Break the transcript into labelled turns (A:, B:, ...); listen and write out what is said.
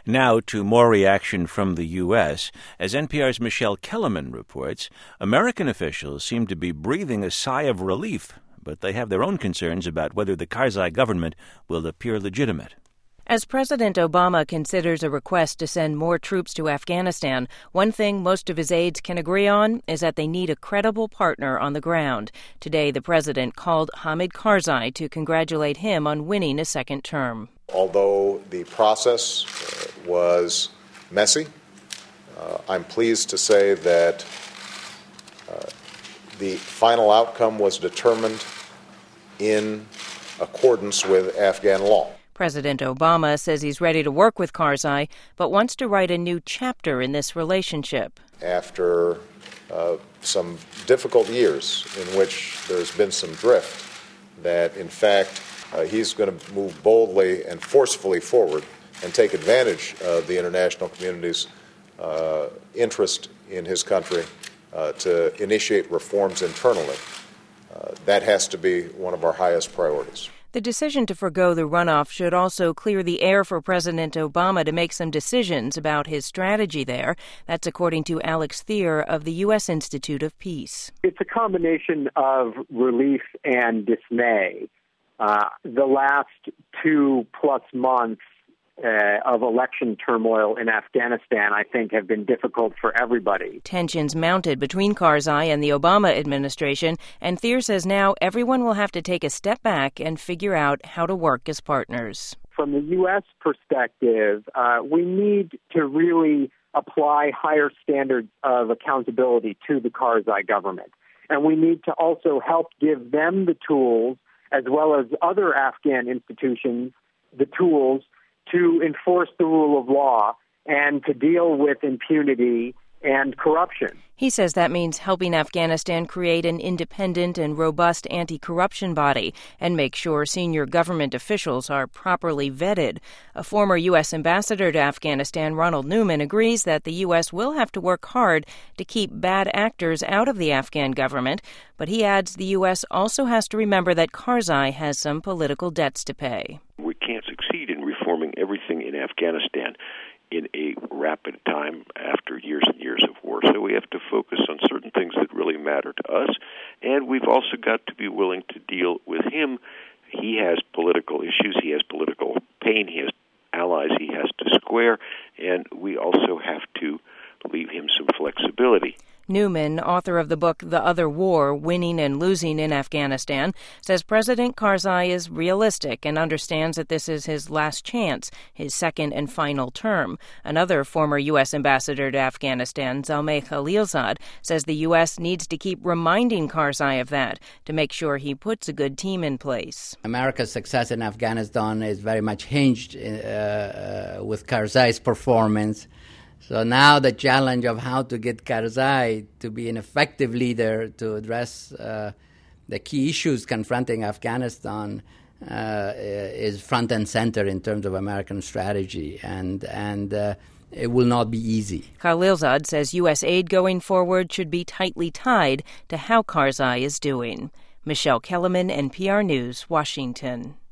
A: Now to more reaction from the U.S. As NPR's Michelle Kellerman reports, American officials seem to be breathing a sigh of relief, but they have their own concerns about whether the Karzai government will appear legitimate.
B: As President Obama considers a request to send more troops to Afghanistan, one thing most of his aides can agree on is that they need a credible partner on the ground. Today, the president called Hamid Karzai to congratulate him on winning a second term.
C: Although the process was messy, I'm pleased to say that the final outcome was determined in accordance with Afghan law.
B: President Obama says he's ready to work with Karzai, but wants to write a new chapter in this relationship.
C: After some difficult years in which there's been some drift, that in fact he's going to move boldly and forcefully forward and take advantage of the international community's interest in his country to initiate reforms internally. That has to be one of our highest priorities.
B: The decision to forgo the runoff should also clear the air for President Obama to make some decisions about his strategy there. That's according to Alex Thier of the U.S. Institute of Peace.
D: It's a combination of relief and dismay. The last 2+ months of election turmoil in Afghanistan, I think, have been difficult for everybody.
B: Tensions mounted between Karzai and the Obama administration, and Thier says now everyone will have to take a step back and figure out how to work as partners.
D: From the U.S. perspective, we need to really apply higher standards of accountability to the Karzai government. And we need to also help give them the tools, as well as other Afghan institutions, the tools to enforce the rule of law and to deal with impunity and corruption.
B: He says that means helping Afghanistan create an independent and robust anti-corruption body and make sure senior government officials are properly vetted. A former U.S. ambassador to Afghanistan, Ronald Newman, agrees that the U.S. will have to work hard to keep bad actors out of the Afghan government, but he adds the U.S. also has to remember that Karzai has some political debts to pay.
E: We can't succeed in reforming everything in Afghanistan in a rapid time after years and years of war. So we have to focus on certain things that really matter to us, and we've also got to be willing to deal with him. He has political issues, he has political pain, he has allies he has to square, and we also have to leave him some flexibility.
B: Newman, author of the book The Other War, Winning and Losing in Afghanistan, says President Karzai is realistic and understands that this is his last chance, his second and final term. Another former U.S. ambassador to Afghanistan, Zalmay Khalilzad, says the U.S. needs to keep reminding Karzai of that to make sure he puts a good team in place.
F: America's success in Afghanistan is very much hinged with Karzai's performance. So now the challenge of how to get Karzai to be an effective leader to address the key issues confronting Afghanistan is front and center in terms of American strategy, and it will not be easy.
B: Khalilzad says U.S. aid going forward should be tightly tied to how Karzai is doing. Michelle Kellerman, NPR News, Washington.